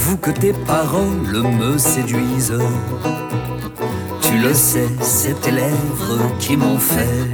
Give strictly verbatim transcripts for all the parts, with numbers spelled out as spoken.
J'avoue que tes paroles me séduisent. Tu le sais, c'est tes lèvres qui m'ont fait.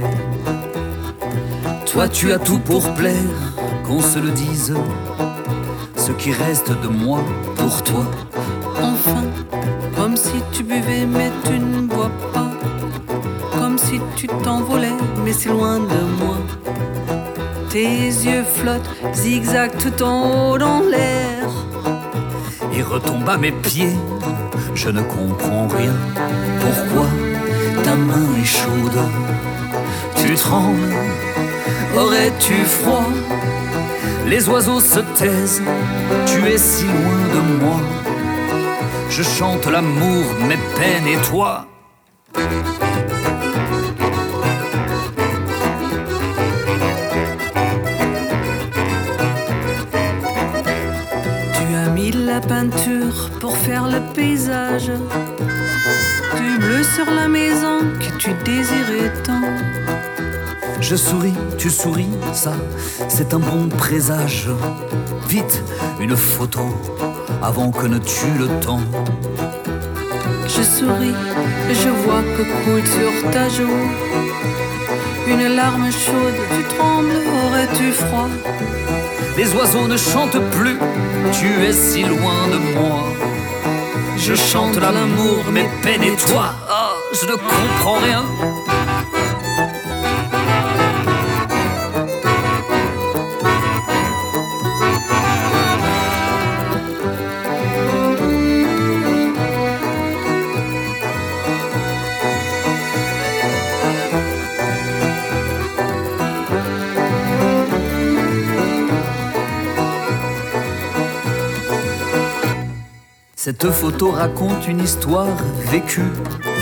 Toi tu as tout pour plaire, qu'on se le dise. Ce qui reste de moi pour toi. Enfin, comme si tu buvais mais tu ne bois pas. Comme si tu t'envolais mais c'est loin de moi. Tes yeux flottent, zigzag tout en haut dans l'air. Et retombe à mes pieds, je ne comprends rien. Pourquoi ta main est chaude? Tu trembles, aurais-tu froid? Les oiseaux se taisent, tu es si loin de moi. Je chante l'amour, mes peines et toi. Tu as mis la peinture pour faire le paysage. Du bleu sur la maison que tu désirais tant. Je souris, tu souris, ça, c'est un bon présage. Vite, une photo, avant que ne tue le temps. Je souris, je vois que coule sur ta joue une larme chaude, tu trembles, aurais-tu froid? Les oiseaux ne chantent plus, tu es si loin de moi. Je chante l'amour, mes peines et toi. Ah, je ne comprends rien. Cette photo raconte une histoire vécue.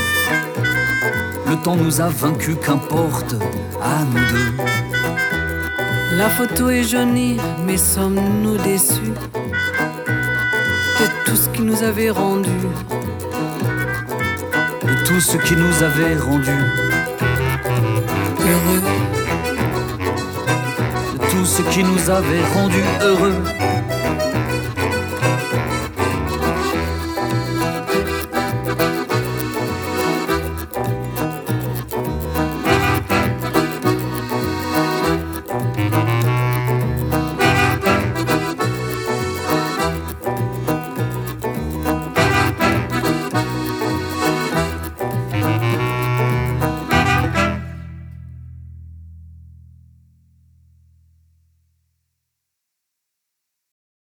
Le temps nous a vaincus, qu'importe, à nous deux. La photo est jaunie, mais sommes-nous déçus de tout ce qui nous avait rendu? De tout ce qui nous avait rendu heureux. De tout ce qui nous avait rendu heureux.